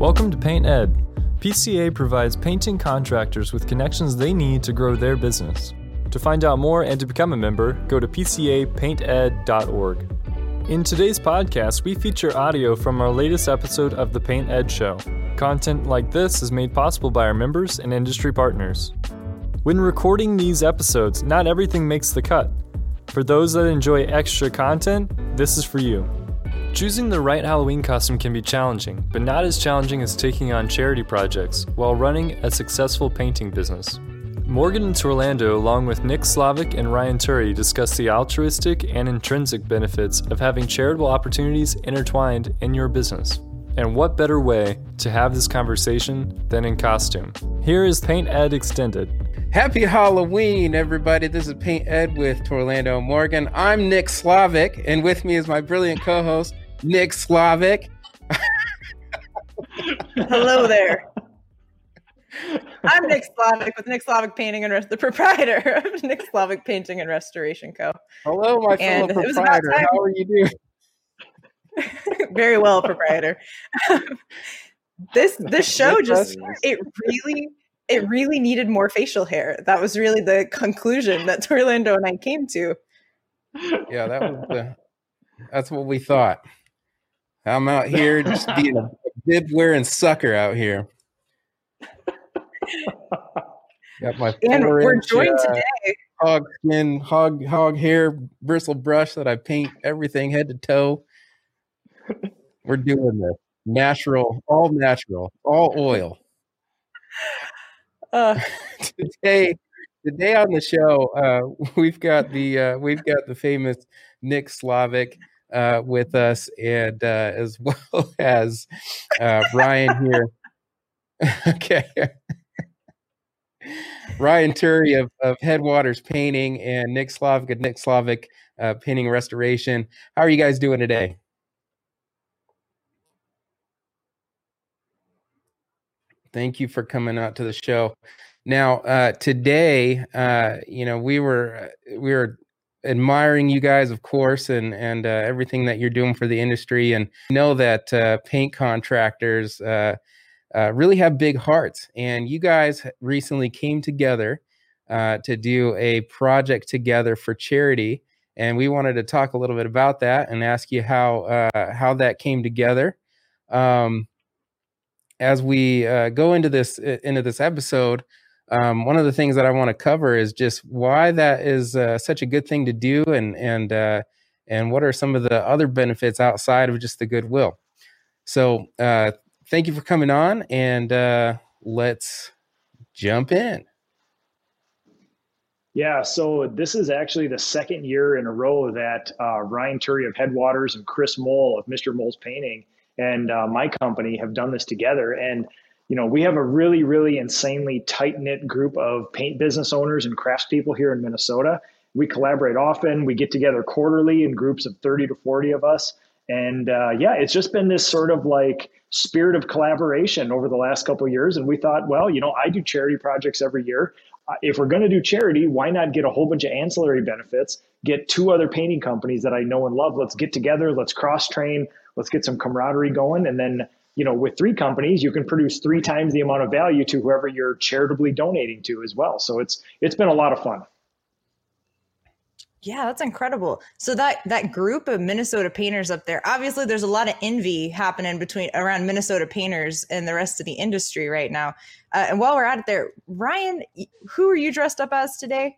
Welcome to Paint Ed. PCA provides painting contractors with connections they need to grow their business. To find out more and to become a member, go to pcapainted.org. In today's podcast, we feature audio from our latest episode of The Paint Ed Show. Content like this is made possible by our members and industry partners. When recording these episodes, not everything makes the cut. For those that enjoy extra content, this is for you. Choosing the right Halloween costume can be challenging, but not as challenging as taking on charity projects while running a successful painting business. Morgan and Torlando, along with Nick Slavic and Ryan Turi, discuss the altruistic and intrinsic benefits of having charitable opportunities intertwined in your business. And what better way to have this conversation than in costume? Here is Paint Ed Extended. Happy Halloween, everybody. This is Paint Ed with Torlando and Morgan. I'm Nick Slavic, and with me is my brilliant co-host, Nick Slavic. Hello there. I'm Nick Slavic with Nick Slavic Painting and the proprietor of Nick Slavic Painting and Restoration Co. Hello, my fellow proprietor. How are you doing? Very well, proprietor. This show just it really needed more facial hair. That was really the conclusion that Torlando and I came to. Yeah, that's what we thought. I'm out here just being a bib wearing sucker out here. Got my and we're joined today. Hog skin, hog hair bristle brush that I paint everything head to toe. We're doing this natural, all oil. Today on the show, we've got the famous Nick Slavic with us, and as well as Ryan here. Okay. Ryan Turi of Headwaters Painting and Nick Slavic of Nick Slavic Painting Restoration. How are you guys doing today? Thank you for coming out to the show. Now, today, we were admiring you guys, of course, and everything that you're doing for the industry, and know that paint contractors really have big hearts. And you guys recently came together to do a project together for charity, and we wanted to talk a little bit about that and ask you how that came together. As we go into this episode, one of the things that I want to cover is just why that is such a good thing to do, and what are some of the other benefits outside of just the goodwill. So thank you for coming on, and let's jump in. Yeah, so this is actually the second year in a row that Ryan Turi of Headwaters and Chris Mole of Mr. Mole's Painting and my company have done this together. And, we have a really, really insanely tight-knit group of paint business owners and craftspeople here in Minnesota. We collaborate often. We get together quarterly in groups of 30 to 40 of us. And it's just been this sort of like spirit of collaboration over the last couple of years. And we thought, well, I do charity projects every year. If we're going to do charity, why not get a whole bunch of ancillary benefits, get two other painting companies that I know and love. Let's get together. Let's cross-train. Let's get some camaraderie going. And then, with three companies, you can produce 3 times the amount of value to whoever you're charitably donating to as well. So it's been a lot of fun. Yeah, that's incredible. So that group of Minnesota painters up there, obviously there's a lot of envy happening around Minnesota painters and the rest of the industry right now. And while we're at it there, Ryan, who are you dressed up as today?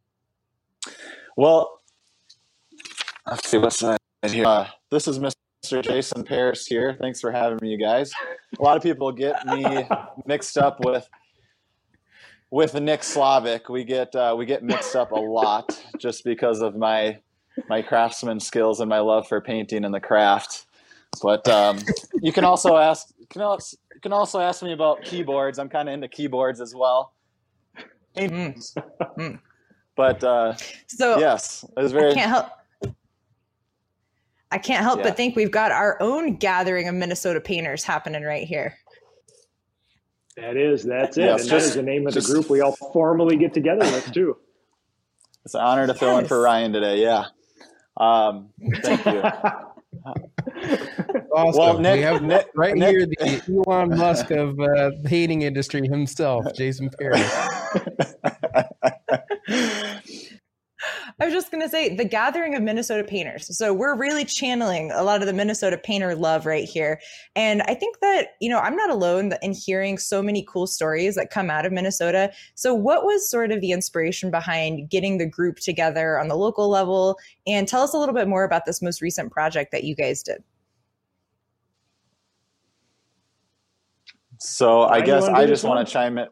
Well, let's see what's here. This is Mr. Jason Paris here. Thanks for having me, you guys. A lot of people get me mixed up with Nick Slavic. We get mixed up a lot just because of my craftsman skills and my love for painting and the craft. But you can also ask me about keyboards. I'm kind of into keyboards as well. But so yes, it was very. I can't help but think we've got our own gathering of Minnesota painters happening right here. That's it. Yes, and that is the name of the group we all formally get together with too. It's an honor to fill in for Ryan today. Yeah. Thank you. Awesome. Well, We Nick, have Nick, right Nick- here the Elon Musk of the painting industry himself, Jason Perry. I was just going to say the gathering of Minnesota painters. So we're really channeling a lot of the Minnesota painter love right here. And I think that, I'm not alone in hearing so many cool stories that come out of Minnesota. So what was sort of the inspiration behind getting the group together on the local level? And tell us a little bit more about this most recent project that you guys did. So I Ryan, guess you wanna I do just this want one? to chime in.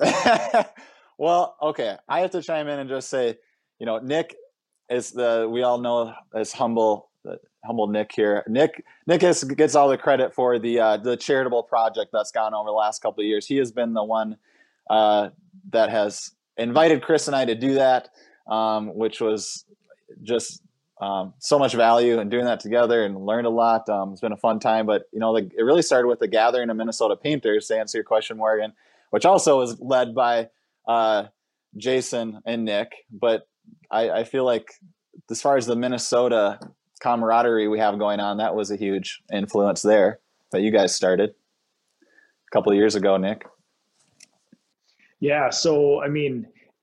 Well, okay. I have to chime in and just say, Nick is we all know as humble Nick here. Nick gets all the credit for the charitable project that's gone over the last couple of years. He has been the one that has invited Chris and I to do that, which was just so much value in doing that together, and learned a lot. It's been a fun time, but it really started with the gathering of Minnesota painters, to answer your question, Morgan, which also was led by Jason and Nick. But I feel like as far as the Minnesota camaraderie we have going on, that was a huge influence there that you guys started a couple of years ago, Nick. Yeah. So, I mean,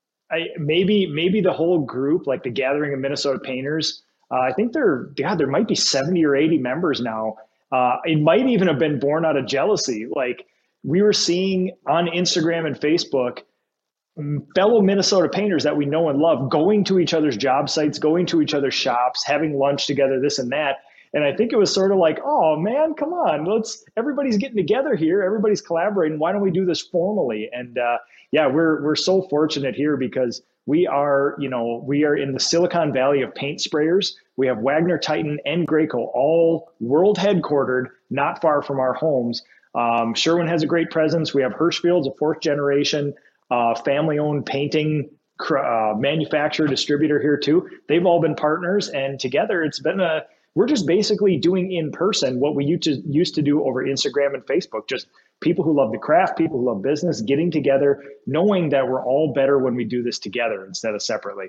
maybe the whole group, like the gathering of Minnesota painters, I think there might be 70 or 80 members now. It might even have been born out of jealousy. Like, we were seeing on Instagram and Facebook fellow Minnesota painters that we know and love going to each other's job sites, going to each other's shops, having lunch together, this and that. And I think it was sort of like, oh man, come on, everybody's getting together here. Everybody's collaborating. Why don't we do this formally? And yeah, we're so fortunate here because we are in the Silicon Valley of paint sprayers. We have Wagner, Titan, and Graco, all world headquartered, not far from our homes. Sherwin has a great presence. We have Hirschfield's a fourth generation family-owned painting manufacturer, distributor here too. They've all been partners, and together it's been we're just basically doing in person what we used to do over Instagram and Facebook. Just people who love the craft, people who love business, getting together, knowing that we're all better when we do this together instead of separately.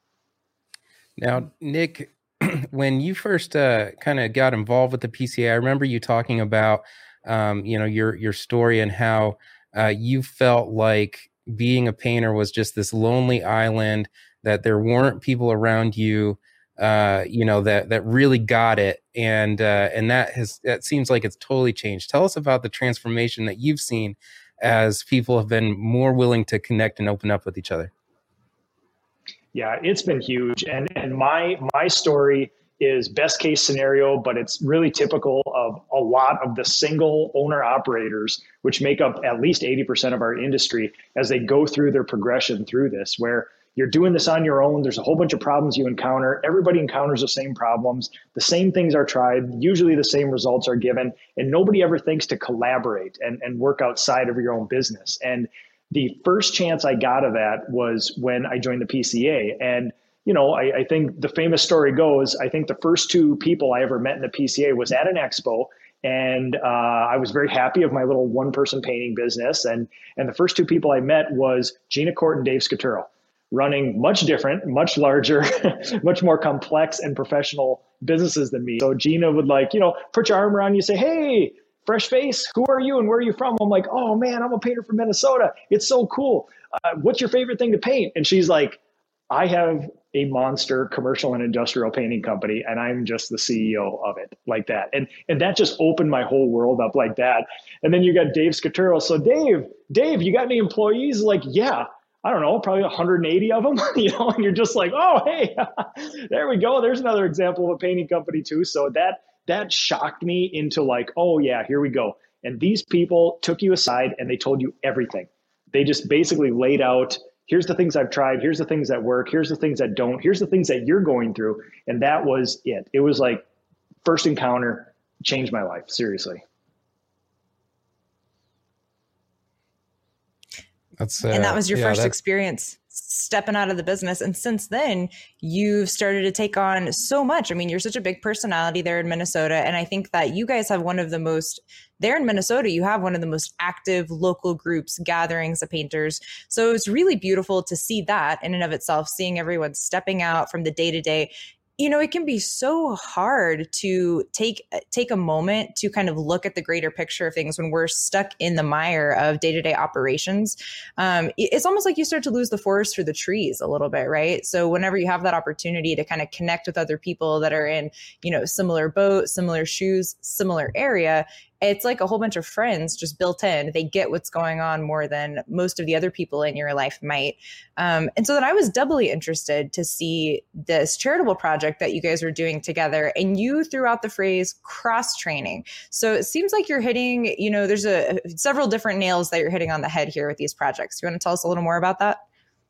Now, Nick, when you first kind of got involved with the PCA, I remember you talking about your story and how you felt like being a painter was just this lonely island, that there weren't people around you, that really got it. And that seems like it's totally changed. Tell us about the transformation that you've seen as people have been more willing to connect and open up with each other. Yeah, it's been huge. And my story is best case scenario, but it's really typical of a lot of the single owner operators, which make up at least 80% of our industry, as they go through their progression through this, where you're doing this on your own. There's a whole bunch of problems you encounter. Everybody encounters the same problems. The same things are tried. Usually the same results are given, and nobody ever thinks to collaborate and work outside of your own business. And the first chance I got of that was when I joined the PCA. And I think the famous story goes, I think the first two people I ever met in the PCA was at an expo. And I was very happy of my little one-person painting business. And the first two people I met was Gina Court and Dave Scaturo, running much different, much larger, much more complex and professional businesses than me. So Gina would put your arm around you and say, hey, fresh face, who are you and where are you from? I'm like, oh man, I'm a painter from Minnesota. It's so cool. What's your favorite thing to paint? And she's like, I have a monster commercial and industrial painting company, and I'm just the CEO of it, like that. And that just opened my whole world up like that. And then you got Dave Scaturo. So Dave, you got any employees? Like, yeah, I don't know, probably 180 of them, and you're just like, oh, hey, there we go. There's another example of a painting company too. So that shocked me into like, oh yeah, here we go. And these people took you aside and they told you everything. They just basically laid out, here's the things I've tried. Here's the things that work. Here's the things that don't. Here's the things that you're going through. And that was it. It was like first encounter, changed my life. Seriously. And that was your first experience stepping out of the business. And since then, you've started to take on so much. I mean, you're such a big personality there in Minnesota. And I think that you guys have there in Minnesota, you have one of the most active local groups, gatherings of painters. So it's really beautiful to see that in and of itself, seeing everyone stepping out from the day to day. it can be so hard to take a moment to kind of look at the greater picture of things when we're stuck in the mire of day-to-day operations. It's almost like you start to lose the forest for the trees a little bit, right? So whenever you have that opportunity to kind of connect with other people that are in, similar boat, similar shoes, similar area, it's like a whole bunch of friends just built in. They get what's going on more than most of the other people in your life might. And so then I was doubly interested to see this charitable project that you guys were doing together. And you threw out the phrase cross-training. So it seems like you're hitting, there's several different nails that you're hitting on the head here with these projects. Do you want to tell us a little more about that?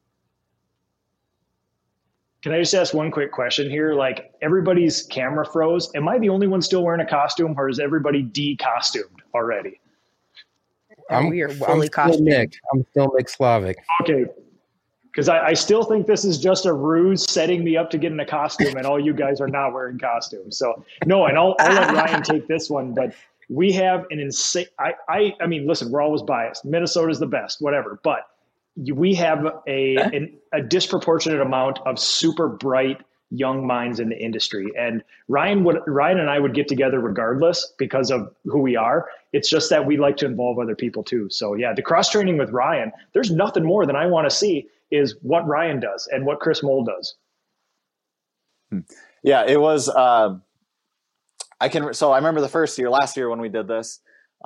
Can I just ask one quick question here? Like, everybody's camera froze. Am I the only one still wearing a costume, or is everybody de-costumed already? We are fully costumed. I'm still Nick Slavic. Okay. Because I still think this is just a ruse setting me up to get in a costume, and all you guys are not wearing costumes. So, no, and I'll let Ryan take this one, but we have an insane, I mean, listen, we're always biased. Minnesota's the best, whatever, but we have a disproportionate amount of super bright young minds in the industry. And Ryan and I would get together regardless because of who we are. It's just that we like to involve other people too. So yeah, the cross training with Ryan, there's nothing more than I want to see is what Ryan does and what Chris Moll does. Yeah, it was, so I remember last year when we did this,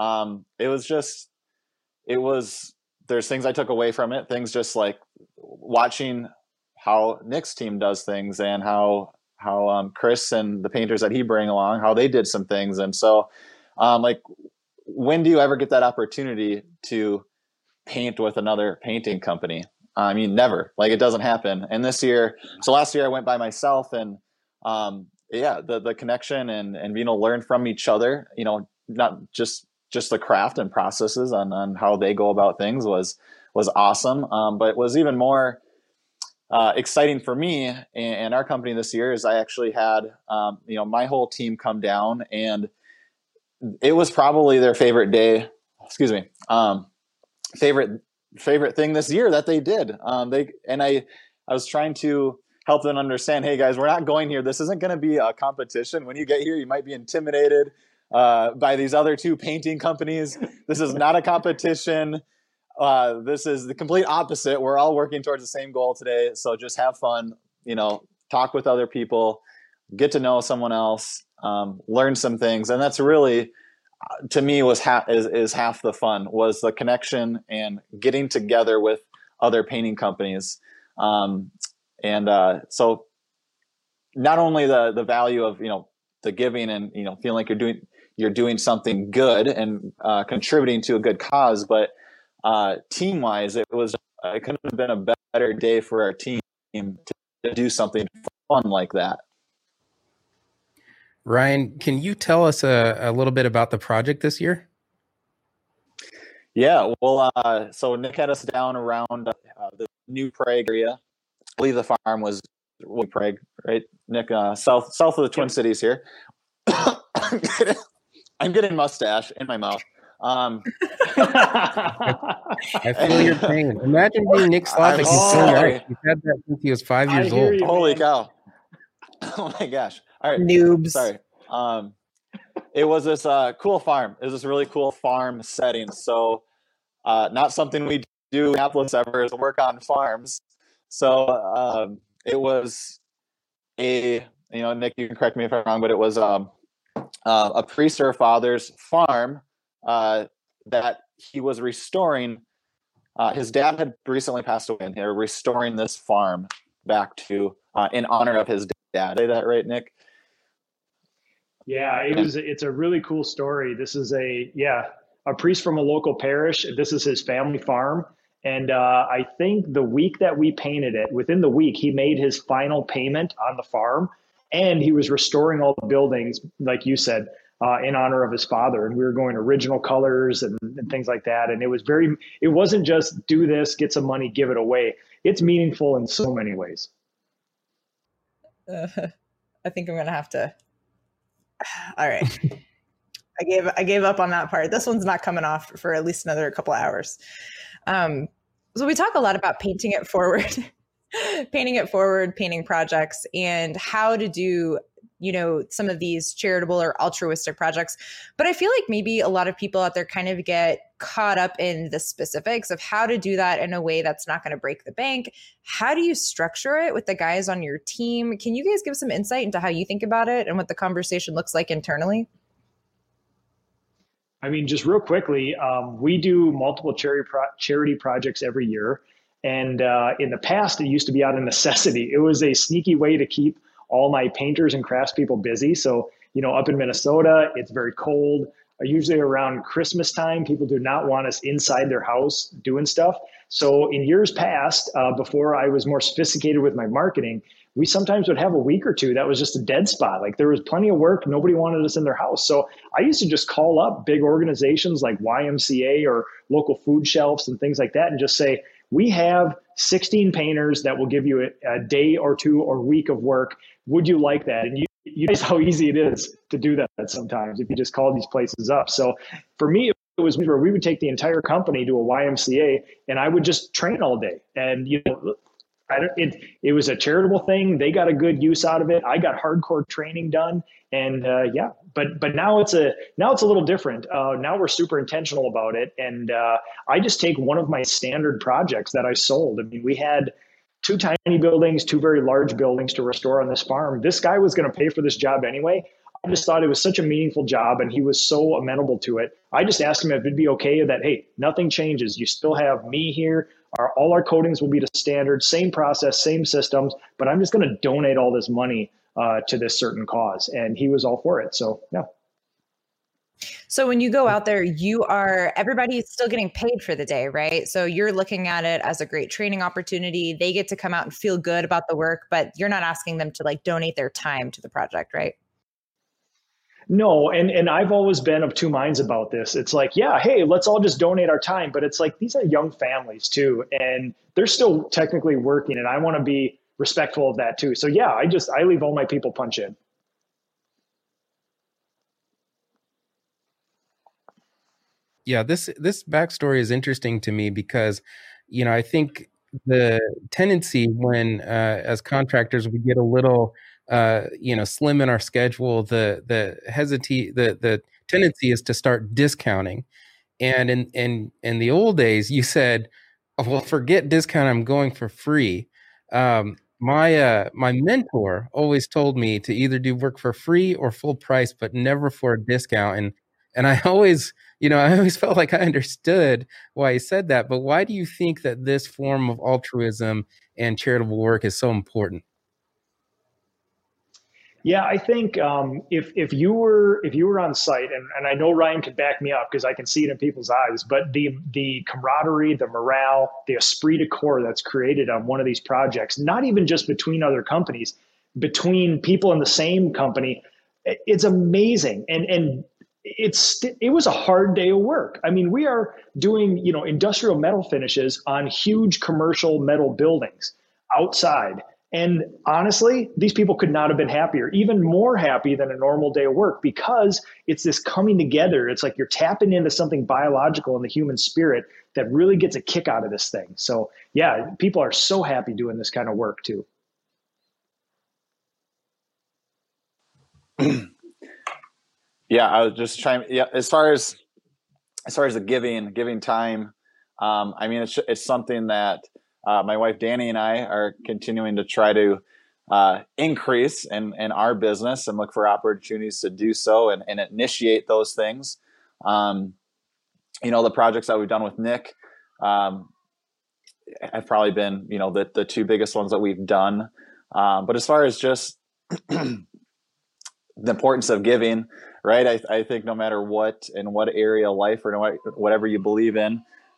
there's things I took away from it. Things just like watching how Nick's team does things and how Chris and the painters that he bring along, how they did some things. And so like, when do you ever get that opportunity to paint with another painting company? I mean, never. Like, it doesn't happen. And last year I went by myself, and the connection and being able to learn from each other, not just the craft and processes on how they go about things was awesome. But it was even more exciting for me and our company this year is I actually had, my whole team come down, and it was probably their favorite day, favorite thing this year that they did. I was trying to help them understand, hey guys, we're not going here. This isn't going to be a competition. When you get here, you might be intimidated by these other two painting companies. This is not a competition. This is the complete opposite. We're all working towards the same goal today. So just have fun, talk with other people, get to know someone else, learn some things. And that's really, to me, is half the fun, was the connection and getting together with other painting companies. So not only the value of, the giving and, feeling like you're doing something good and contributing to a good cause, but team wise, it couldn't have been a better day for our team to do something fun like that. Ryan, can you tell us a little bit about the project this year? Yeah, well, so Nick had us down around the New Prague area. I believe the farm was New Prague, right? Nick, south of the Twin Cities here. I'm getting mustache in my mouth. I feel your pain. Imagine being Nick Slavic. He's had that since he was 5 years old. Holy cow. Oh my gosh. All right. Noobs. Sorry. It was this cool farm. It was this really cool farm setting. So not something we do in Minneapolis ever is work on farms. So it was Nick, you can correct me if I'm wrong, but it was a priest or a father's farm that he was restoring. His dad had recently passed away, and they were restoring this farm back to in honor of his dad. Is that right, Nick? Yeah, it's a really cool story. This is a priest from a local parish. This is his family farm. And I think the week that we painted it, within the week, he made his final payment on the farm, and he was restoring all the buildings, like you said, in honor of his father. And we were going original colors and things like that. And it wasn't just do this, get some money, give it away. It's meaningful in so many ways. I think I'm going to have to. All right. I gave up on that part. This one's not coming off for at least another couple of hours. So we talk a lot about painting it forward. Painting it forward, painting projects, and how to do, some of these charitable or altruistic projects. But I feel like maybe a lot of people out there kind of get caught up in the specifics of how to do that in a way that's not going to break the bank. How do you structure it with the guys on your team? Can you guys give some insight into how you think about it and what the conversation looks like internally? I mean, just real quickly, we do multiple charity projects every year. And in the past, it used to be out of necessity. It was a sneaky way to keep all my painters and craftspeople busy. So, up in Minnesota, it's very cold. Usually around Christmas time, people do not want us inside their house doing stuff. So in years past, before I was more sophisticated with my marketing, we sometimes would have a week or two that was just a dead spot. Like there was plenty of work. Nobody wanted us in their house. So I used to just call up big organizations like YMCA or local food shelves and things like that and just say, we have 16 painters that will give you a day or two or week of work. Would you like that? And you know how easy it is to do that sometimes if you just call these places up. So for me, it was where we would take the entire company to a YMCA and I would just train all day. And, it was a charitable thing. They got a good use out of it. I got hardcore training done. And but now it's a little different. Now we're super intentional about it. And I just take one of my standard projects that I sold. I mean, we had 2 tiny buildings, 2 very large buildings to restore on this farm. This guy was going to pay for this job anyway. I just thought it was such a meaningful job and he was so amenable to it. I just asked him if it'd be okay that, hey, nothing changes. You still have me here. All our coatings will be to standard, same process, same systems, but I'm just going to donate all this money to this certain cause. And he was all for it. So, yeah. So when you go out there, everybody's still getting paid for the day, right? So you're looking at it as a great training opportunity. They get to come out and feel good about the work, but you're not asking them to donate their time to the project, right? No, and I've always been of two minds about this. It's like, yeah, hey, let's all just donate our time. But it's like, these are young families too, and they're still technically working, and I want to be respectful of that too. So yeah, I leave all my people punch in. Yeah, this backstory is interesting to me because, I think the tendency when as contractors we get a little slim in our schedule, the tendency is to start discounting. And in the old days, you said, oh, well, forget discount, I'm going for free. My mentor always told me to either do work for free or full price, but never for a discount. And I always felt like I understood why he said that. But why do you think that this form of altruism and charitable work is so important? Yeah, I think if you were on site, and I know Ryan can back me up because I can see it in people's eyes, but the camaraderie, the morale, the esprit de corps that's created on one of these projects, not even just between other companies, between people in the same company, it's amazing. And it was a hard day of work. I mean, we are doing industrial metal finishes on huge commercial metal buildings outside. And honestly, these people could not have been happier, even more happy than a normal day of work, because it's this coming together. It's like you're tapping into something biological in the human spirit that really gets a kick out of this thing. So yeah, people are so happy doing this kind of work too. Yeah, I was just trying. Yeah, as far as the giving time, I mean, it's something that my wife Danny and I are continuing to try to increase in our business and look for opportunities to do so and initiate those things. The projects that we've done with Nick have probably been the 2 biggest ones that we've done. But as far as just the importance of giving, right? I think no matter what area of life or whatever you believe in,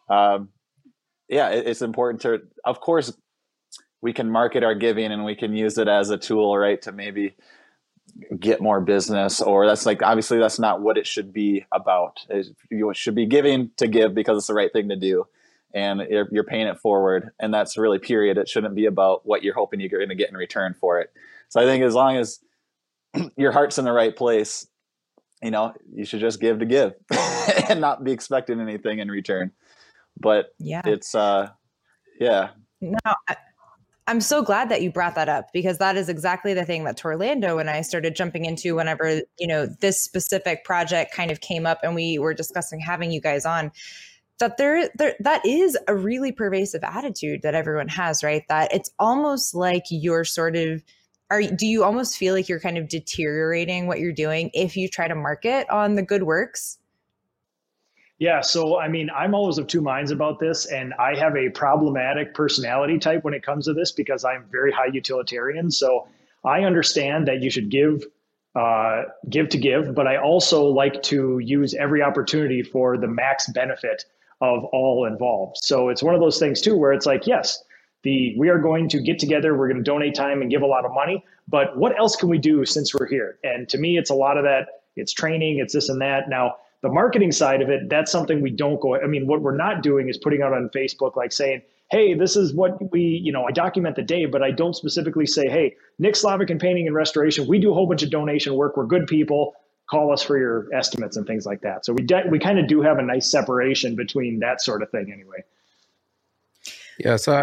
it's important to, of course, we can market our giving and we can use it as a tool, right, to maybe get more business, or obviously that's not what it should be about. You should be giving to give because it's the right thing to do, and you're paying it forward, and that's really period. It shouldn't be about what you're hoping you're going to get in return for it. So I think as long as your heart's in the right place, you should just give to give and not be expecting anything in return. But yeah, it's No, I'm so glad that you brought that up, because that is exactly the thing that Torlando and I started jumping into whenever, this specific project kind of came up and we were discussing having you guys on. That that is a really pervasive attitude that everyone has, right? That it's almost like you're do you almost feel like you're kind of deteriorating what you're doing if you try to market on the good works? Yeah. So, I mean, I'm always of two minds about this, and I have a problematic personality type when it comes to this because I'm very high utilitarian. So I understand that you should give to give, but I also like to use every opportunity for the max benefit of all involved. So it's one of those things too, where it's like, yes, we are going to get together, we're going to donate time and give a lot of money, but what else can we do since we're here? And to me, it's a lot of that. It's training, it's this and that. Now, the marketing side of it, that's something we don't go. I mean, what we're not doing is putting out on Facebook, like saying, hey, this is what I document the day, but I don't specifically say, hey, Nick Slavic in Painting and Restoration, we do a whole bunch of donation work. We're good people. Call us for your estimates and things like that. So we kind of do have a nice separation between that sort of thing anyway. Yeah. So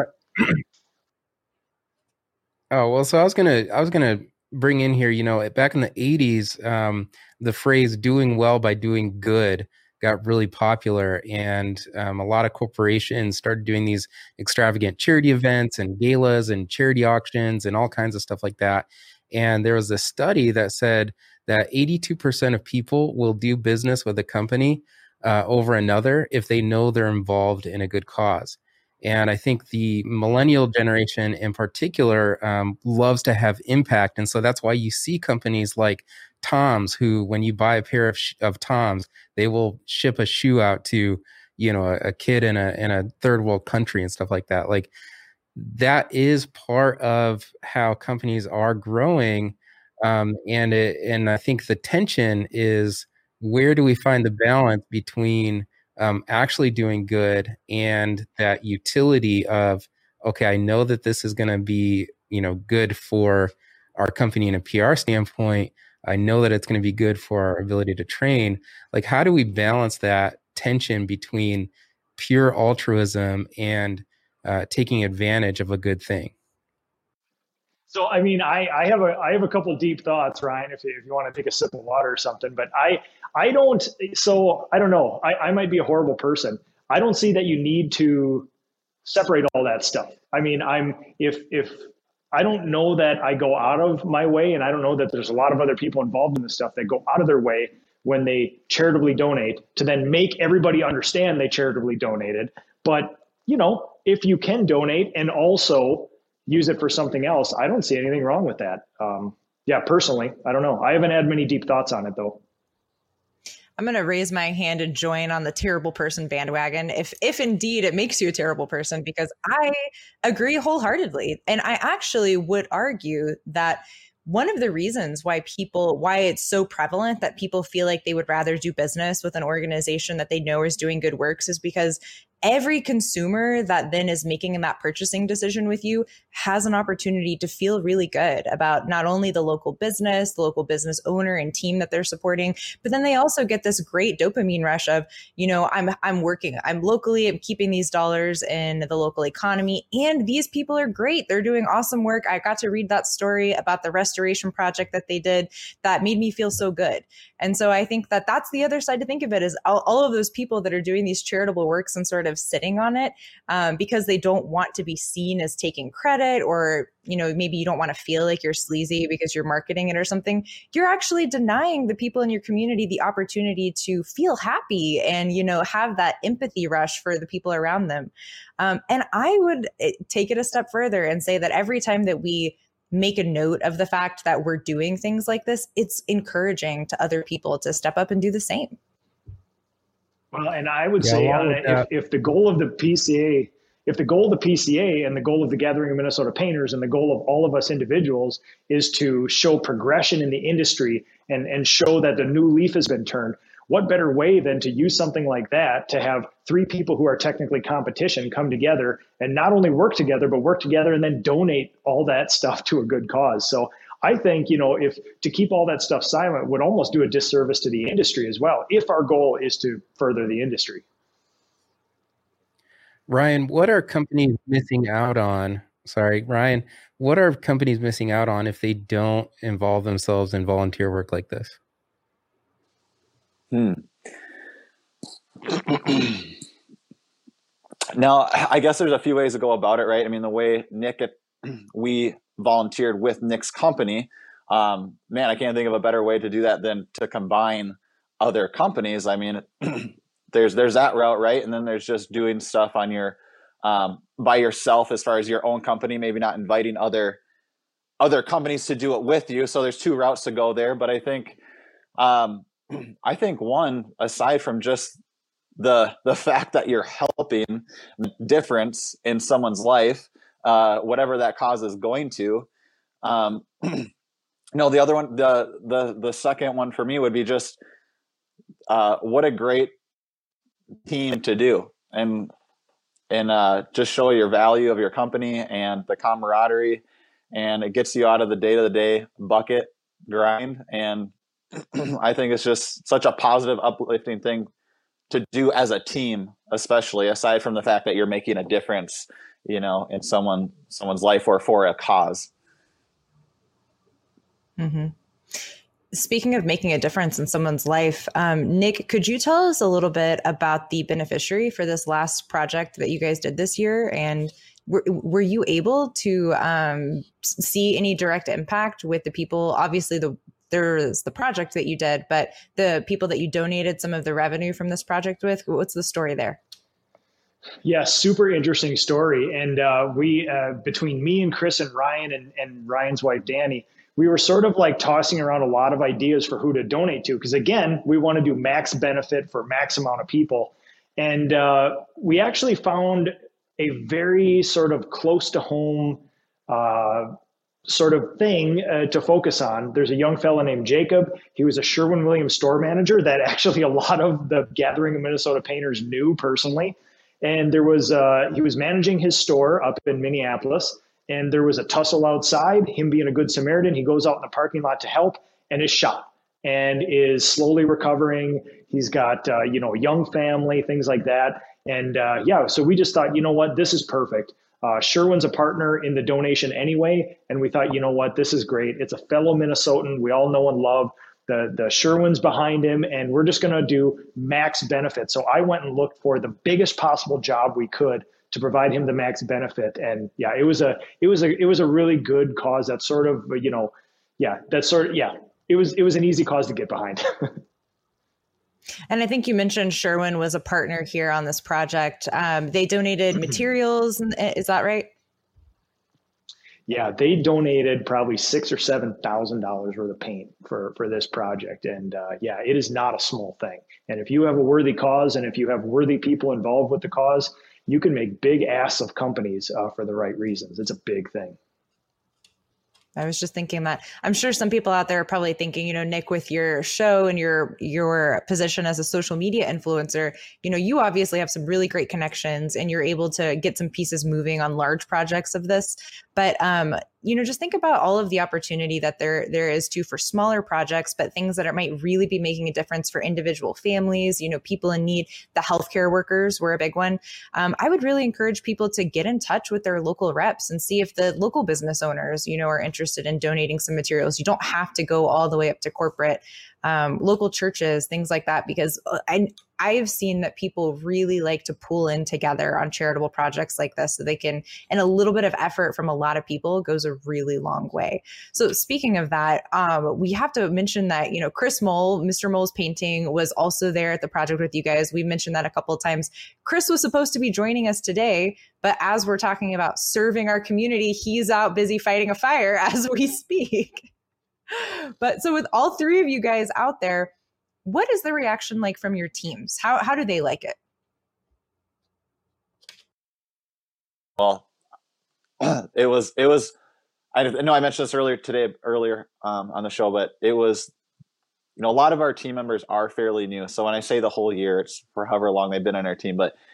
I was gonna bring in here, back in the 80s, the phrase doing well by doing good got really popular, and a lot of corporations started doing these extravagant charity events and galas and charity auctions and all kinds of stuff like that. And there was a study that said that 82% of people will do business with a company over another if they know they're involved in a good cause. And I think the millennial generation in particular loves to have impact. And so that's why you see companies like Tom's, who, when you buy a pair of Tom's, they will ship a shoe out to, a kid in a third world country and stuff like that. Like, that is part of how companies are growing. And I think the tension is, where do we find the balance between actually doing good and that utility of, okay, I know that this is going to be, good for our company in a PR standpoint. I know that it's going to be good for our ability to train. Like, how do we balance that tension between pure altruism and taking advantage of a good thing? So, I mean, I have a couple of deep thoughts, Ryan, if you want to take a sip of water or something, but I don't know. I might be a horrible person. I don't see that you need to separate all that stuff. I mean, if I don't know that I go out of my way, and I don't know that there's a lot of other people involved in this stuff that go out of their way when they charitably donate to then make everybody understand they charitably donated. But, if you can donate and also use it for something else, I don't see anything wrong with that. Personally, I don't know. I haven't had many deep thoughts on it, though. I'm going to raise my hand and join on the terrible person bandwagon, if indeed it makes you a terrible person, because I agree wholeheartedly. And I actually would argue that one of the reasons why it's so prevalent that people feel like they would rather do business with an organization that they know is doing good works is because every consumer that then is making that purchasing decision with you has an opportunity to feel really good about not only the local business owner and team that they're supporting, but then they also get this great dopamine rush of, I'm locally, I'm keeping these dollars in the local economy, and these people are great. They're doing awesome work. I got to read that story about the restoration project that they did that made me feel so good. And so I think that that's the other side to think of it, is all of those people that are doing these charitable works and sort of sitting on it because they don't want to be seen as taking credit, or maybe you don't want to feel like you're sleazy because you're marketing it or something. You're actually denying the people in your community the opportunity to feel happy and have that empathy rush for the people around them. And I would take it a step further and say that every time that we make a note of the fact that we're doing things like this, it's encouraging to other people to step up and do the same. Well, and I would say if the goal of the PCA, and the goal of the Gathering of Minnesota Painters, and the goal of all of us individuals is to show progression in the industry and show that the new leaf has been turned, what better way than to use something like that to have three people who are technically competition come together and not only work together, but work together and then donate all that stuff to a good cause. So I think, if to keep all that stuff silent would almost do a disservice to the industry as well, if our goal is to further the industry. Ryan, what are companies missing out on sorry, Ryan, what are companies missing out on if they don't involve themselves in volunteer work like this? Now, I guess there's a few ways to go about it, right? I mean, the way we volunteered with Nick's company, man, I can't think of a better way to do that than to combine other companies. I mean, there's that route, right? And then there's just doing stuff on your by yourself as far as your own company, maybe not inviting other companies to do it with you. So there's two routes to go there. But I think one, aside from just the fact that you're helping difference in someone's life, whatever that cause is going to, no, the other one, the second one for me would be just what a great team to do, and just show your value of your company and the camaraderie, and it gets you out of the day-to-day bucket grind. And I think it's just such a positive, uplifting thing to do as a team, especially aside from the fact that you're making a difference, in someone's life or for a cause. Mm-hmm. Speaking of making a difference in someone's life, Nick, could you tell us a little bit about the beneficiary for this last project that you guys did this year? And were you able to see any direct impact with the people? Obviously, there's the project that you did, but the people that you donated some of the revenue from this project with, what's the story there? Yeah, super interesting story. And we, between me and Chris and Ryan and Ryan's wife, Danny, we were sort of like tossing around a lot of ideas for who to donate to. Because again, we want to do max benefit for max amount of people. And we actually found a very sort of close to home sort of thing to focus on. There's a young fella named Jacob. He was a Sherwin-Williams store manager that actually a lot of the Gathering of Minnesota Painters knew personally. And there was he was managing his store up in Minneapolis, and there was a tussle outside. Him being a good Samaritan, he goes out in the parking lot to help and is shot and is slowly recovering. He's got a young family, things like that. And so we just thought, you know what, this is perfect. Sherwin's a partner in the donation anyway, and we thought, you know what, this is great. It's a fellow Minnesotan we all know and love. The Sherwin's behind him, and we're just going to do max benefit. So I went and looked for the biggest possible job we could to provide him the max benefit. And yeah, it was a really good cause. That sort of, it was an easy cause to get behind. And I think you mentioned Sherwin was a partner here on this project. They donated materials. Is that right? Yeah, they donated probably $6,000 or $7,000 worth of paint for this project. And it is not a small thing. And if you have a worthy cause and if you have worthy people involved with the cause, you can make big asks of companies for the right reasons. It's a big thing. I was just thinking that I'm sure some people out there are probably thinking, Nick, with your show and your position as a social media influencer, you obviously have some really great connections and you're able to get some pieces moving on large projects of this. But, just think about all of the opportunity that there is too for smaller projects, but things that might really be making a difference for individual families, people in need. The healthcare workers were a big one. I would really encourage people to get in touch with their local reps and see if the local business owners, are interested in donating some materials. You don't have to go all the way up to corporate. Local churches, things like that, because I've seen that people really like to pool in together on charitable projects like this so they can, and a little bit of effort from a lot of people goes a really long way. So speaking of that, we have to mention that, Chris Mole, Mr. Mole's Painting, was also there at the project with you guys. We mentioned that a couple of times. Chris was supposed to be joining us today, but as we're talking about serving our community, he's out busy fighting a fire as we speak. But so with all three of you guys out there, what is the reaction like from your teams? How do they like it? Well, it was, I know I mentioned this earlier on the show, but it was, a lot of our team members are fairly new. So when I say the whole year, it's for however long they've been on our team, but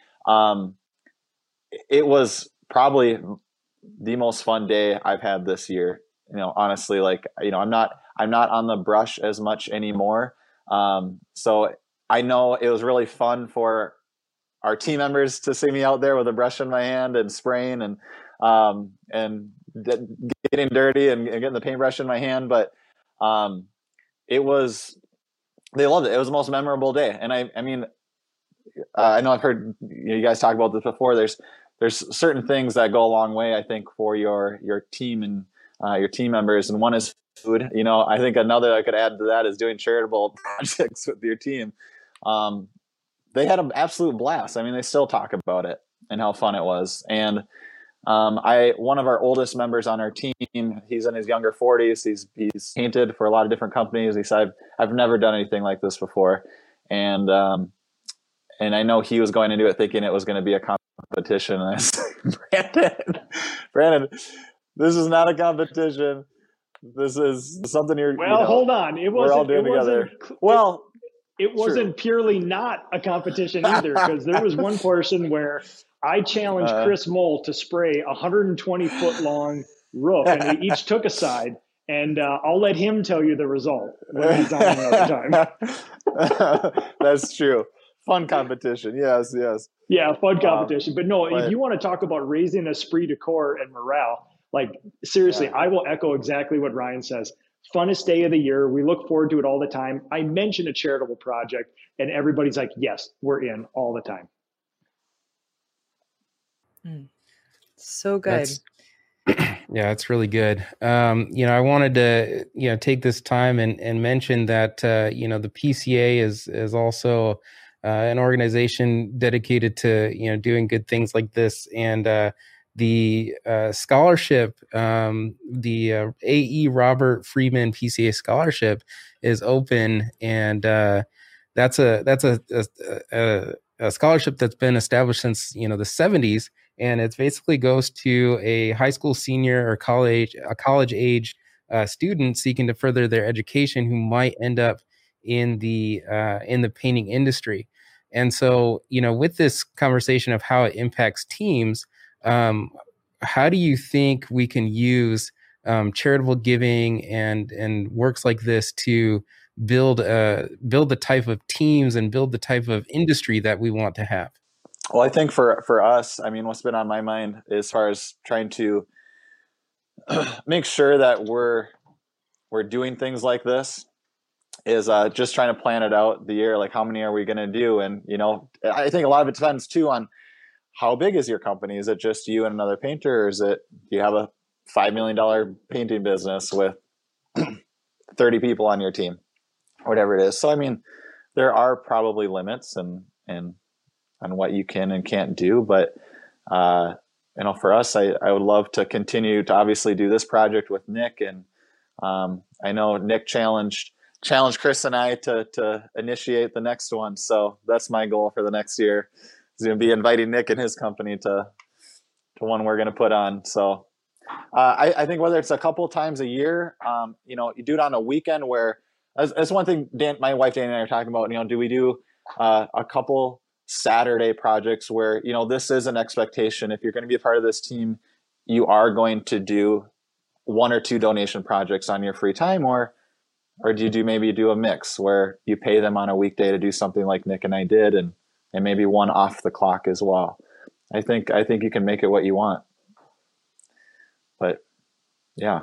it was probably the most fun day I've had this year. Honestly, I'm not on the brush as much anymore. So I know it was really fun for our team members to see me out there with a brush in my hand and spraying. And and getting dirty and getting the paintbrush in my hand. But they loved it. It was the most memorable day. And I mean, I know I've heard you guys talk about this before. There's certain things that go a long way, I think, for your team and your team members. And one is food. You know, I think another I could add to that is doing charitable projects with your team. They had an absolute blast. I mean, they still talk about it and how fun it was. And one of our oldest members on our team, he's in his younger 40s. He's painted for a lot of different companies. He said, I've never done anything like this before. And I know he was going into it thinking it was going to be a competition. And I said, Brandon, this is not a competition. This is something hold on. We're all doing together. It wasn't purely not a competition either, because there was one portion where I challenged Chris Mole to spray a 120-foot long roof, and we each took a side. And I'll let him tell you the result when he's on another time. That's true. Fun competition. Yes. Yeah, fun competition. But no, if you want to talk about raising esprit de corps and morale, like seriously, I will echo exactly what Ryan says. Funnest day of the year. We look forward to it all the time. I mentioned a charitable project and everybody's like, yes, we're in all the time. So good. Yeah, it's really good. I wanted to, take this time and mention that, the PCA is also an organization dedicated to, doing good things like this. And the scholarship, the A.E. Robert Freeman PCA scholarship is open. And that's a scholarship that's been established since, the 70s. And it basically goes to a high school senior or college age student seeking to further their education who might end up in the painting industry. And so, with this conversation of how it impacts teams, how do you think we can use charitable giving and works like this to build the type of teams and build the type of industry that we want to have? Well, I think for us, I mean, what's been on my mind as far as trying to make sure that we're doing things like this is just trying to plan it out the year, like how many are we going to do? And, I think a lot of it depends too on how big is your company? Is it just you and another painter? Or do you have a $5 million painting business with 30 people on your team or whatever it is? So, I mean, there are probably limits and on what you can and can't do. But, for us, I would love to continue to obviously do this project with Nick. And I know Nick challenged Chris and I to initiate the next one. So that's my goal for the next year. Is going to be inviting Nick and his company to one we're going to put on. So I think whether it's a couple times a year, you do it on a weekend where, that's one thing my wife Dan and I are talking about, do we do a couple Saturday projects where, this is an expectation. If you're going to be a part of this team, you are going to do 1 or 2 donation projects on your free time, or do you maybe do a mix where you pay them on a weekday to do something like Nick and I did, and maybe one off the clock as well. I think you can make it what you want. But yeah.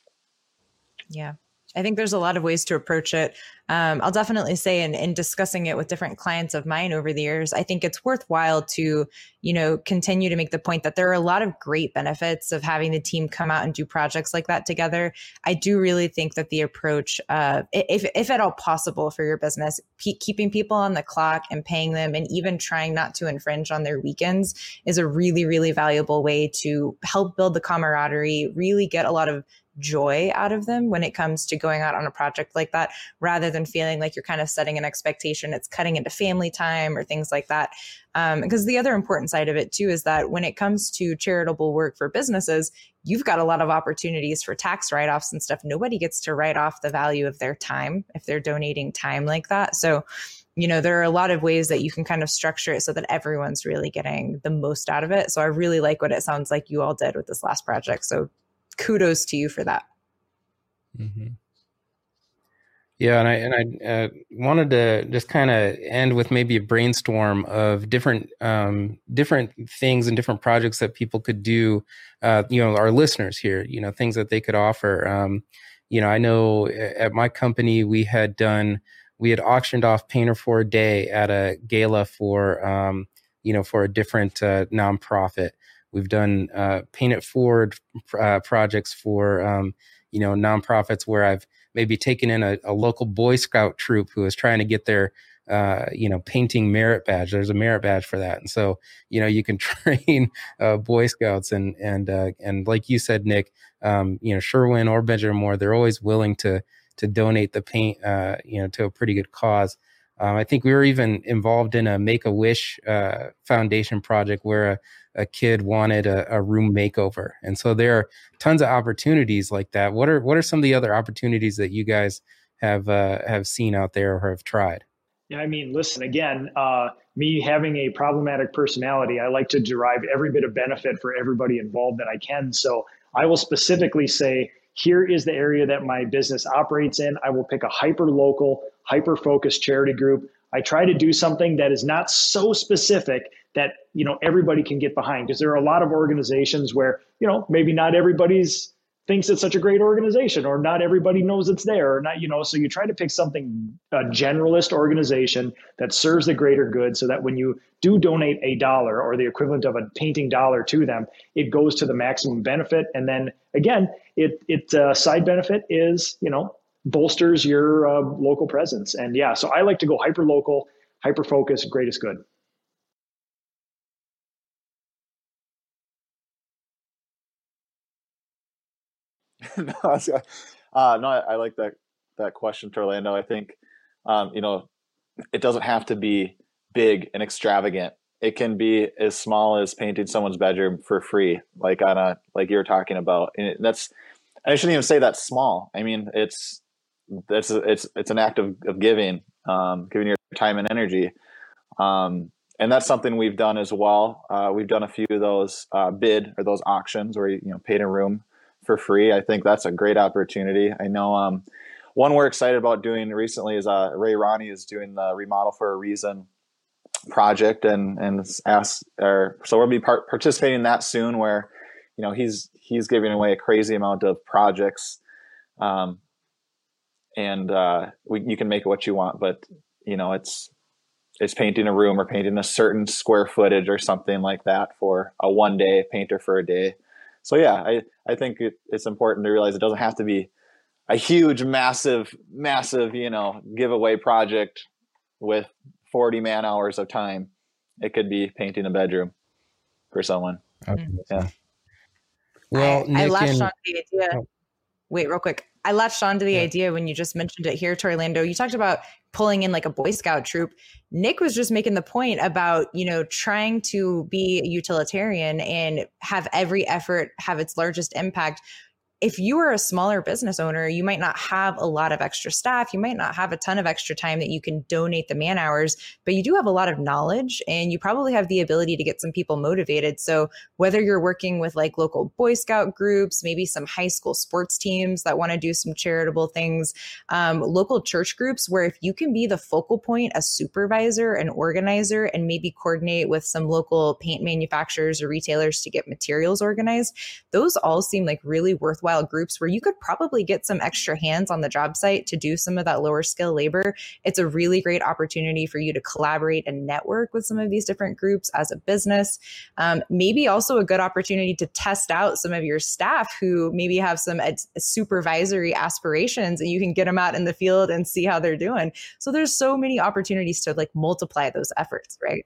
I think there's a lot of ways to approach it. I'll definitely say in discussing it with different clients of mine over the years, I think it's worthwhile to, continue to make the point that there are a lot of great benefits of having the team come out and do projects like that together. I do really think that the approach, if at all possible for your business, keeping people on the clock and paying them and even trying not to infringe on their weekends is a really, really valuable way to help build the camaraderie, really get a lot of joy out of them when it comes to going out on a project like that, rather than feeling like you're kind of setting an expectation it's cutting into family time or things like that. Because the other important side of it too is that when it comes to charitable work for businesses, you've got a lot of opportunities for tax write-offs and stuff. Nobody gets to write off the value of their time if they're donating time like that. So there are a lot of ways that you can kind of structure it so that everyone's really getting the most out of it. So I really like what it sounds like you all did with this last project. So kudos to you for that. Mm-hmm. Yeah, and I wanted to just kind of end with maybe a brainstorm of different things and different projects that people could do. Our listeners here, things that they could offer. I know at my company we had auctioned off Painter for a Day at a gala for for a different nonprofit. We've done Paint It Forward projects for nonprofits where I've maybe taken in a local Boy Scout troop who is trying to get their painting merit badge. There's a merit badge for that, and so you can train Boy Scouts and like you said, Nick, Sherwin or Benjamin Moore, they're always willing to donate the paint to a pretty good cause. I think we were even involved in a Make-A-Wish Foundation project where a kid wanted a room makeover. And so there are tons of opportunities like that. What are some of the other opportunities that you guys have seen out there or have tried? Yeah, I mean, listen, again, me having a problematic personality, I like to derive every bit of benefit for everybody involved that I can. So I will specifically say, here is the area that my business operates in. I will pick a hyper-local, hyper-focused charity group. I try to do something that is not so specific that everybody can get behind, because there are a lot of organizations where maybe not everybody's thinks it's such a great organization, or not everybody knows it's there, or not, so you try to pick a generalist organization that serves the greater good, so that when you do donate $1 or the equivalent of a painting dollar to them, it goes to the maximum benefit. And then again, it side benefit is, bolsters your local presence. And yeah, so I like to go hyper local, hyper focused, greatest good. No, I like that question, Orlando. I think it doesn't have to be big and extravagant. It can be as small as painting someone's bedroom for free, like you were talking about. And I shouldn't even say that's small. I mean, it's an act of giving your time and energy. And that's something we've done as well. We've done a few of those those auctions where paint a room for free. I think that's a great opportunity. I know one we're excited about doing recently is Ray Ronnie is doing the Remodel for a Reason project, and so we'll be participating in that soon, where he's giving away a crazy amount of projects, and you can make it what you want, but it's painting a room or painting a certain square footage or something like that for a one-day Painter for a Day. So yeah, I think it's important to realize it doesn't have to be a huge, massive, giveaway project with 40 man hours of time. It could be painting a bedroom for someone. Okay. Yeah. Well, I latched on to the idea. Oh. Wait, real quick. I latched on to the idea when you just mentioned it here to Orlando. You talked about pulling in like a Boy Scout troop. Nick was just making the point about, trying to be utilitarian and have every effort have its largest impact. If you are a smaller business owner, you might not have a lot of extra staff. You might not have a ton of extra time that you can donate the man hours, but you do have a lot of knowledge, and you probably have the ability to get some people motivated. So whether you're working with like local Boy Scout groups, maybe some high school sports teams that want to do some charitable things, local church groups, where if you can be the focal point, a supervisor, an organizer, and maybe coordinate with some local paint manufacturers or retailers to get materials organized, those all seem like really worthwhile groups where you could probably get some extra hands on the job site to do some of that lower skill labor. It's a really great opportunity for you to collaborate and network with some of these different groups as a business. Maybe also a good opportunity to test out some of your staff who maybe have some supervisory aspirations, and you can get them out in the field and see how they're doing. So there's so many opportunities to like multiply those efforts, right?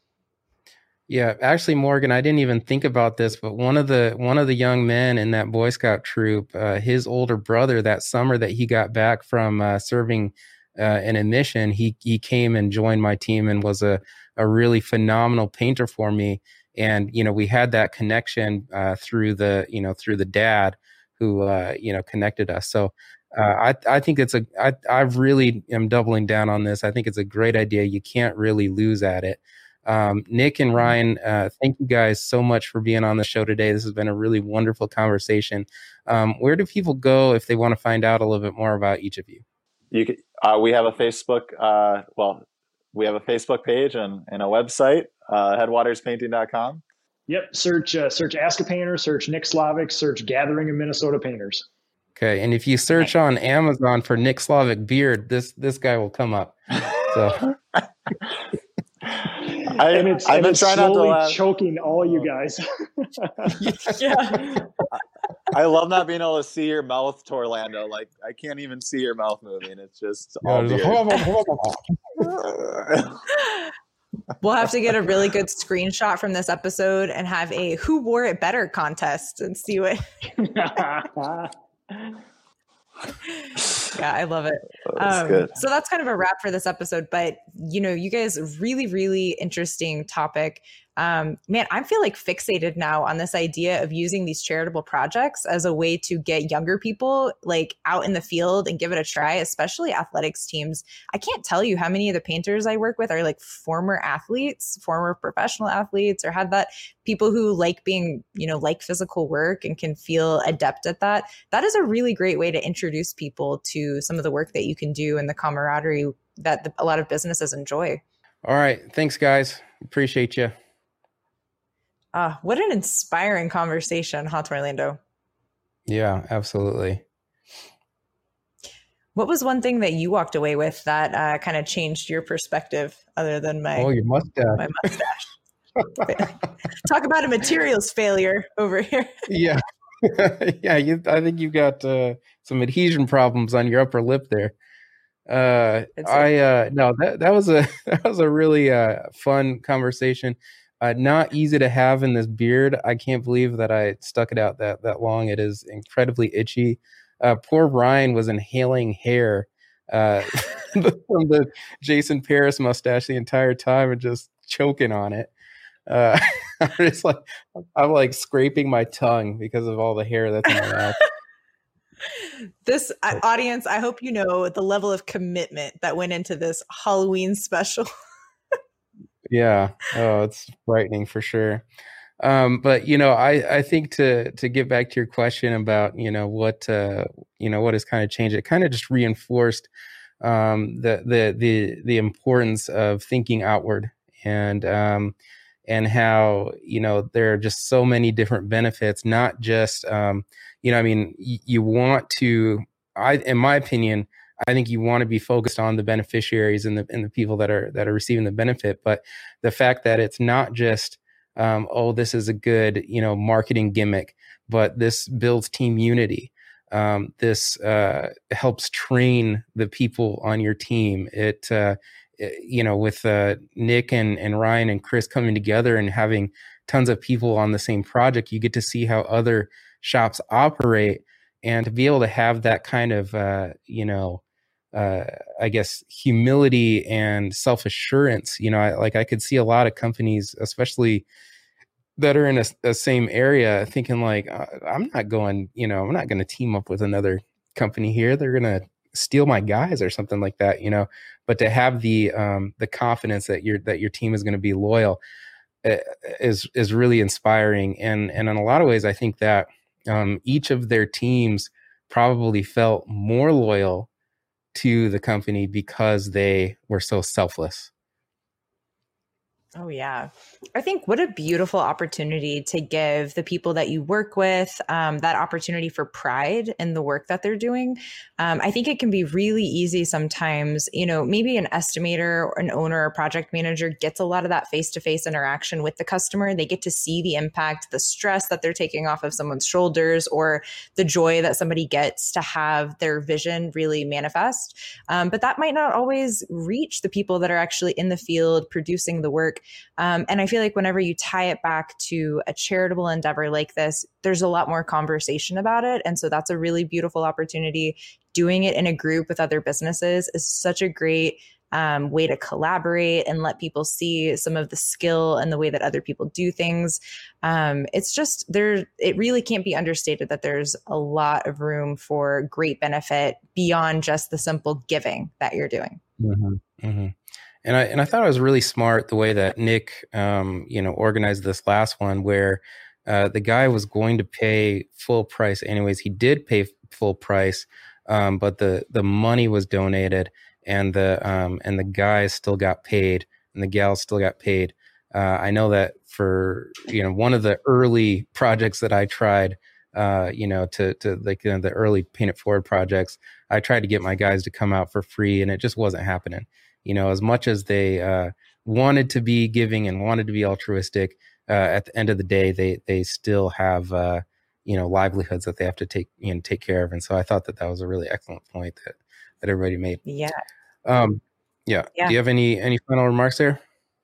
Yeah, actually, Morgan, I didn't even think about this, but one of the young men in that Boy Scout troop, his older brother, that summer that he got back from serving an admission, he came and joined my team and was a really phenomenal painter for me. And we had that connection through the dad who connected us. So I think I really am doubling down on this. I think it's a great idea. You can't really lose at it. Nick and Ryan, thank you guys so much for being on the show today. This has been a really wonderful conversation. Where do people go if they want to find out a little bit more about each of you? We have a Facebook, we have a Facebook page and a website, headwaterspainting.com. Yep. Search Ask a Painter, search Nick Slavic, search Gathering of Minnesota Painters. Okay. And if you search on Amazon for Nick Slavic beard, this guy will come up. So I've been trying slowly choking all you guys. Yeah. I love not being able to see your mouth, Torlando. Like, I can't even see your mouth moving. It's just all beard. We'll have to get a really good screenshot from this episode and have a who wore it better contest and see what. Yeah, I love it. So that's kind of a wrap for this episode, but you guys, really, really interesting topic. Man, I feel like fixated now on this idea of using these charitable projects as a way to get younger people like out in the field and give it a try, especially athletics teams. I can't tell you how many of the painters I work with are like former athletes, former professional athletes, or had that people who like being, like physical work and can feel adept at that. That is a really great way to introduce people to some of the work that you can do and the camaraderie that a lot of businesses enjoy. All right. Thanks, guys. Appreciate you. What an inspiring conversation, huh, Torlando? Yeah, absolutely. What was one thing that you walked away with that kind of changed your perspective other than your mustache? My mustache. Talk about a materials failure over here. Yeah. Yeah. I think you've got some adhesion problems on your upper lip there. That was a really fun conversation. Not easy to have in this beard. I can't believe that I stuck it out that long. It is incredibly itchy. Poor Ryan was inhaling hair from the Jason Paris mustache the entire time and just choking on it. I'm like scraping my tongue because of all the hair that's in my mouth. This audience, I hope you know the level of commitment that went into this Halloween special. Yeah. Oh, it's frightening for sure. But I think to get back to your question about what has kind of changed, it kind of just reinforced the importance of thinking outward and how there are just so many different benefits, not just you want to, in my opinion, I think you want to be focused on the beneficiaries and the people that are receiving the benefit. But the fact that it's not just, this is a good, marketing gimmick, but this builds team unity. This helps train the people on your team. It, with Nick and Ryan and Chris coming together and having tons of people on the same project, you get to see how other shops operate, and to be able to have that kind of, I guess, humility and self-assurance. I could see a lot of companies, especially that are in a same area, thinking like, I'm not going to team up with another company here. They're going to steal my guys or something like that, but to have the confidence that your team is going to be loyal is really inspiring. And in a lot of ways, I think that each of their teams probably felt more loyal to the company because they were so selfless. Oh, yeah. I think what a beautiful opportunity to give the people that you work with that opportunity for pride in the work that they're doing. I think it can be really easy sometimes, maybe an estimator or an owner or project manager gets a lot of that face-to-face interaction with the customer. They get to see the impact, the stress that they're taking off of someone's shoulders, or the joy that somebody gets to have their vision really manifest. But that might not always reach the people that are actually in the field producing the work. And I feel like whenever you tie it back to a charitable endeavor like this, there's a lot more conversation about it. And so that's a really beautiful opportunity. Doing it in a group with other businesses is such a great way to collaborate and let people see some of the skill and the way that other people do things. It's just it really can't be understated that there's a lot of room for great benefit beyond just the simple giving that you're doing. Mm-hmm. Mm-hmm. And I thought it was really smart the way that Nick, organized this last one, where the guy was going to pay full price anyways. He did pay full price, but the money was donated, and the guys still got paid and the gals still got paid. I know that for, one of the early projects that I tried, to like the early Paint It Forward projects, I tried to get my guys to come out for free, and it just wasn't happening. As much as they wanted to be giving and wanted to be altruistic, at the end of the day, they still have livelihoods that they have to take care of. And so I thought that was a really excellent point that everybody made. Yeah. Yeah. Do you have any final remarks there?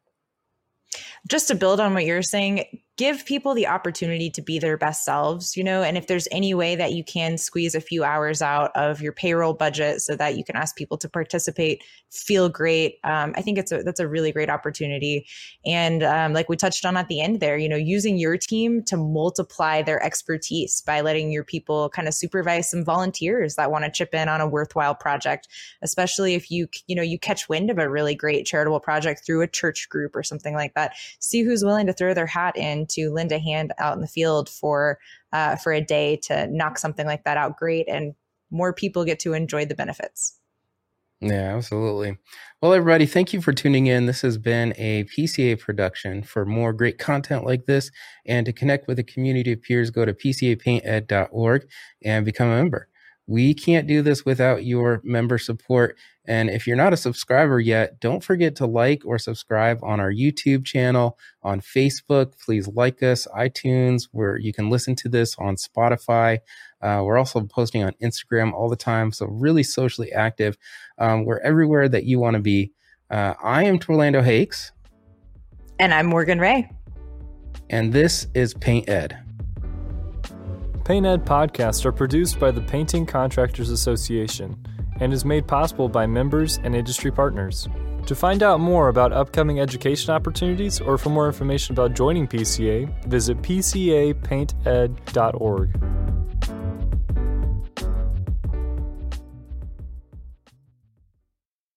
Just to build on what you're saying, give people the opportunity to be their best selves, and if there's any way that you can squeeze a few hours out of your payroll budget so that you can ask people to participate, feel great. I think that's a really great opportunity. And like we touched on at the end there, using your team to multiply their expertise by letting your people kind of supervise some volunteers that want to chip in on a worthwhile project, especially if you catch wind of a really great charitable project through a church group or something like that. See who's willing to throw their hat in to lend a hand out in the field for a day to knock something like that out great, and more people get to enjoy the benefits. Yeah, absolutely. Well, everybody, thank you for tuning in. This has been a PCA production. For more great content like this and to connect with a community of peers, go to pcapainted.org and become a member. We can't do this without your member support. And if you're not a subscriber yet, don't forget to like or subscribe on our YouTube channel, on Facebook. Please like us, iTunes, where you can listen to this, on Spotify. We're also posting on Instagram all the time, so really socially active. We're everywhere that you want to be. I am Torlando Hakes. And I'm Morgan Ray. And this is Paint Ed. Paint Ed podcasts are produced by the Painting Contractors Association and is made possible by members and industry partners. To find out more about upcoming education opportunities or for more information about joining PCA, visit pcapainted.org.